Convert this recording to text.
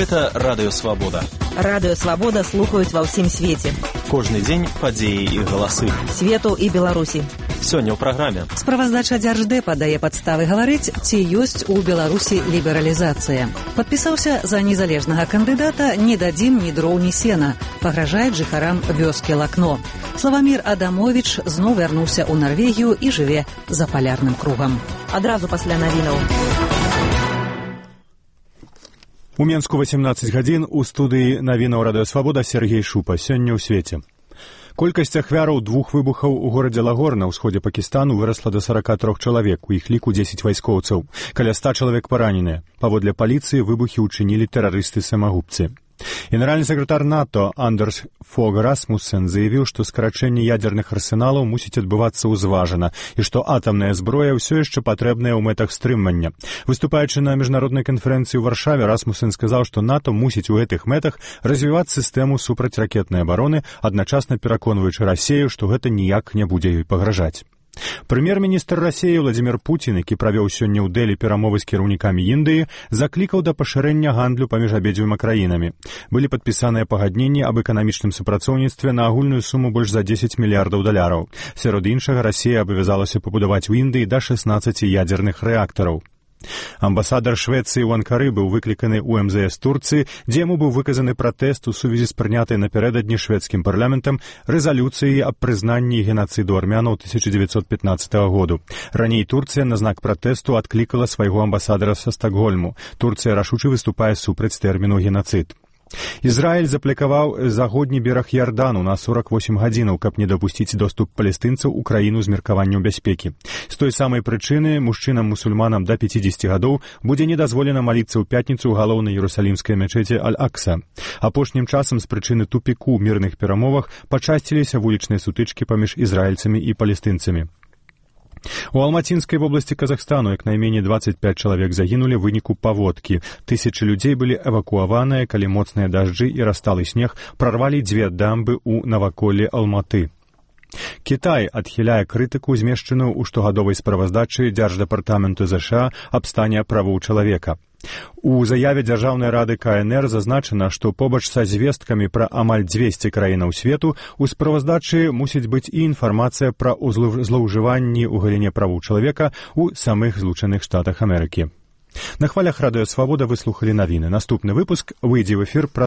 Гэта Радыё Свабода. Радыё Свабода слухаюць ва ўсім свеце. Кожны дзень падзеі і галасы. Свету і Беларусі. Сёння ў праграме. Справаздача Дзярждэпа дае падставы гаварыць, ці ёсць у Беларусі лібералізацыя. Падпісаўся за незалежнага кандыдата «Не дадзім ні дроў, ні сена». Пагражаюць жыхарам вёскі Лакно. Славамір Адамович зноў вярнуўся ў Нарвегію і жыве за палярным кругам. Адразу пасля навінаў. У Менску 18 гадзін у студыі навінаў Радыё Свабода Сергей Шупа. Сёння ў свеце. Колькасць ахвяраў двух выбухаў у горадзе Лагор на ўсходзе Пакістану вырасла до 43 чалавек, у іх ліку 10 вайскоўцаў. Каля 100 чалавек параненыя. Паводле паліцыі выбухі ўчынілі тэрарысты-самагубцы. Генеральны сакратар НАТО Андерс Фог Расмуссен заявіў, што скарачэнне ядерных арсеналаў мусіць адбывацца ўзважана і што атамная зброя ўсё яшчэ патрэбная ў мэтах стрымання. Выступаючы на міжнароднай канферэнцыі ў Варшаве, Расмуссен сказаў, што НАТО мусіць у гэтых мэтах развіваць сістэму супрацьракетнай абароны, адначасна пераконваючы Расею, што гэта ніяк не будзе ёй пагражаць. Прэм'ер-міністр Расеі Владзімір Пуцін, які правёў сёння ў Дэлі перамовы з кіраўнікамі Індыі, заклікаў да пашырэння гандлю паміж абедзвюма краінамі. Былі падпісаныя пагадненні аб эканамічным супрацоўніцтве на агульную суму больш за 10 мільярдаў даляраў. Сярод іншага, Расея абавязалася пабудаваць у Індыі да 16 ядзерных рэактараў. Амбасадар Швецыі ў Анкары быў выкліканы ў МЗС Турцыі, дзе яму быў выказаны пратэст у сувязі з прынятай напярэдадні шведскім парламентам рэзалюцыі аб прызнанні генацыду армянаў 1915 году. Раней Турцыя на знак пратэсту адклікала свайго амбасадара са Стакгольму. Турцыя рашуча выступае супраць тэрміну генацыд. Ізраіль заплякаваў заходні бераг Ярдану на 48 гадзінаў, каб не дапусціць доступ палестынцаў у краіну з меркаваннем бяспекі. З той самай прычыны мужчынам-мусульманам да 50 гадоў будзе не дазволена маліцца ў пятніцу ў галоўнай іерусалімскай мечеці Аль-Акса. Апошнім часам з прычыны тупіку ў мірных перамовах пачасціліся вулічныя сутычкі паміж ізраільцамі і палестынцамі. У Алмацінскай вобласці Казахстану як найменей 25 чалавек загінулі ў выніку паводкі. Тысячы людзей былі эвакуаваныя, калі моцныя дажджы і расталы снег прарвалі 2 дамбы ў наваколлі Алматы. Кітай адхіляе крытыку, змешчаную ў штогадовай справаздачы Дзярждэпартаменту ЗША аб стане правоў чалавека. У заяве Дзяржаўнай рады КНР зазначана, што побач са звесткамі пра амаль 200 краінаў свету у справаздачы мусіць быць і інфармацыя пра злоўжыванні ў галіне правоў чалавека ў самых Злучаных Штатах Амерыкі. На хвалях Радыё Свабода выслухалі навіны. Наступны выпуск выйдзе ў эфір